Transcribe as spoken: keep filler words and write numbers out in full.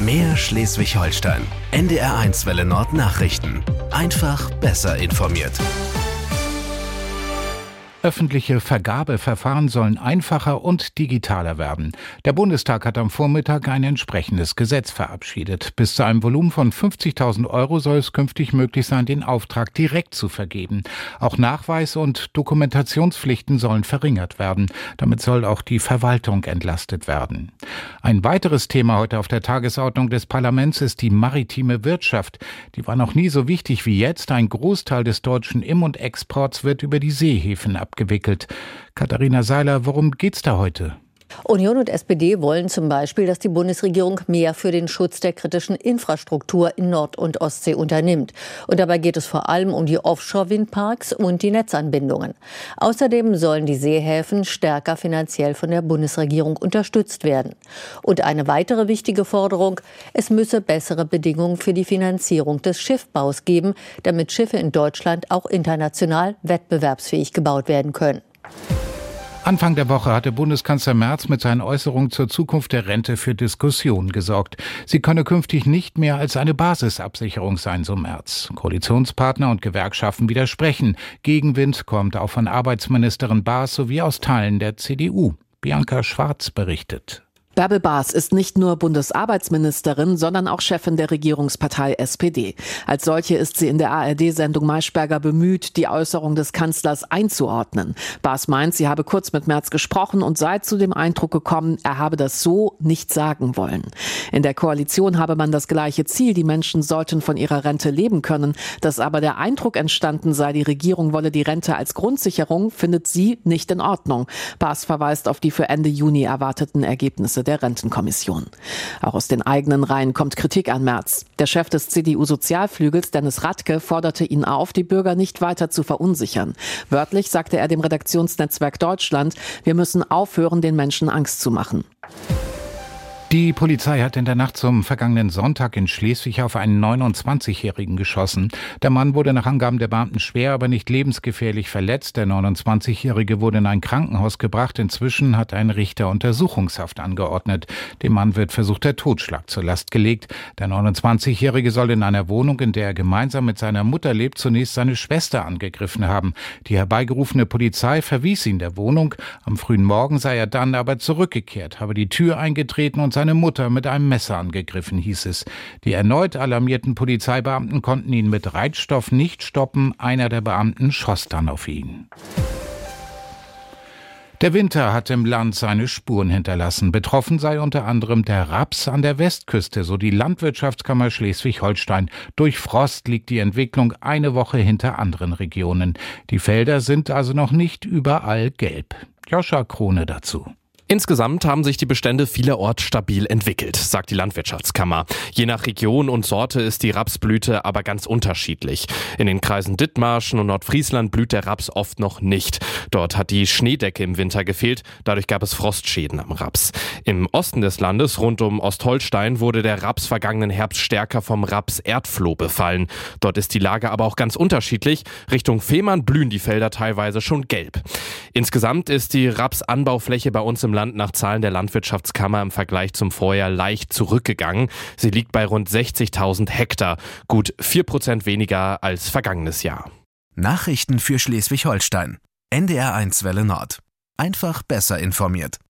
Mehr Schleswig-Holstein. N D R eins Welle Nord Nachrichten. Einfach besser informiert. Öffentliche Vergabeverfahren sollen einfacher und digitaler werden. Der Bundestag hat am Vormittag ein entsprechendes Gesetz verabschiedet. Bis zu einem Volumen von fünfzigtausend Euro soll es künftig möglich sein, den Auftrag direkt zu vergeben. Auch Nachweis- und Dokumentationspflichten sollen verringert werden. Damit soll auch die Verwaltung entlastet werden. Ein weiteres Thema heute auf der Tagesordnung des Parlaments ist die maritime Wirtschaft. Die war noch nie so wichtig wie jetzt. Ein Großteil des deutschen Im- und Exports wird über die Seehäfen abgewickelt. Gewickelt. Katharina Seiler, worum geht's da heute? Union und S P D wollen zum Beispiel, dass die Bundesregierung mehr für den Schutz der kritischen Infrastruktur in Nord- und Ostsee unternimmt. Und dabei geht es vor allem um die Offshore-Windparks und die Netzanbindungen. Außerdem sollen die Seehäfen stärker finanziell von der Bundesregierung unterstützt werden. Und eine weitere wichtige Forderung: Es müsse bessere Bedingungen für die Finanzierung des Schiffbaus geben, damit Schiffe in Deutschland auch international wettbewerbsfähig gebaut werden können. Anfang der Woche hatte Bundeskanzler Merz mit seinen Äußerungen zur Zukunft der Rente für Diskussionen gesorgt. Sie könne künftig nicht mehr als eine Basisabsicherung sein, so Merz. Koalitionspartner und Gewerkschaften widersprechen. Gegenwind kommt auch von Arbeitsministerin Baas sowie aus Teilen der C D U. Bianca Schwarz berichtet. Bärbel Baas ist nicht nur Bundesarbeitsministerin, sondern auch Chefin der Regierungspartei S P D. Als solche ist sie in der A R D-Sendung Maischberger bemüht, die Äußerung des Kanzlers einzuordnen. Baas meint, sie habe kurz mit Merz gesprochen und sei zu dem Eindruck gekommen, er habe das so nicht sagen wollen. In der Koalition habe man das gleiche Ziel, die Menschen sollten von ihrer Rente leben können. Dass aber der Eindruck entstanden sei, die Regierung wolle die Rente als Grundsicherung, findet sie nicht in Ordnung. Baas verweist auf die für Ende Juni erwarteten Ergebnisse der Rentenkommission. Auch aus den eigenen Reihen kommt Kritik an Merz. Der Chef des C D U-Sozialflügels, Dennis Radke, forderte ihn auf, die Bürger nicht weiter zu verunsichern. Wörtlich sagte er dem Redaktionsnetzwerk Deutschland, wir müssen aufhören, den Menschen Angst zu machen. Die Polizei hat in der Nacht zum vergangenen Sonntag in Schleswig auf einen neunundzwanzigjährigen geschossen. Der Mann wurde nach Angaben der Beamten schwer, aber nicht lebensgefährlich verletzt. Der neunundzwanzigjährige wurde in ein Krankenhaus gebracht. Inzwischen hat ein Richter Untersuchungshaft angeordnet. Dem Mann wird versuchter Totschlag zur Last gelegt. Der neunundzwanzigjährige soll in einer Wohnung, in der er gemeinsam mit seiner Mutter lebt, zunächst seine Schwester angegriffen haben. Die herbeigerufene Polizei verwies ihn der Wohnung. Am frühen Morgen sei er dann aber zurückgekehrt, habe die Tür eingetreten und seine Mutter mit einem Messer angegriffen, hieß es. Die erneut alarmierten Polizeibeamten konnten ihn mit Reizstoff nicht stoppen. Einer der Beamten schoss dann auf ihn. Der Winter hat im Land seine Spuren hinterlassen. Betroffen sei unter anderem der Raps an der Westküste, so die Landwirtschaftskammer Schleswig-Holstein. Durch Frost liegt die Entwicklung eine Woche hinter anderen Regionen. Die Felder sind also noch nicht überall gelb. Joscha Krone dazu. Insgesamt haben sich die Bestände vielerorts stabil entwickelt, sagt die Landwirtschaftskammer. Je nach Region und Sorte ist die Rapsblüte aber ganz unterschiedlich. In den Kreisen Dithmarschen und Nordfriesland blüht der Raps oft noch nicht. Dort hat die Schneedecke im Winter gefehlt, dadurch gab es Frostschäden am Raps. Im Osten des Landes, rund um Ostholstein, wurde der Raps vergangenen Herbst stärker vom Raps-Erdfloh befallen. Dort ist die Lage aber auch ganz unterschiedlich. Richtung Fehmarn blühen die Felder teilweise schon gelb. Insgesamt ist die Rapsanbaufläche bei uns im Land nach Zahlen der Landwirtschaftskammer im Vergleich zum Vorjahr leicht zurückgegangen. Sie liegt bei rund sechzigtausend Hektar, gut vier Prozent weniger als vergangenes Jahr. Nachrichten für Schleswig-Holstein. N D R eins Welle Nord. Einfach besser informiert.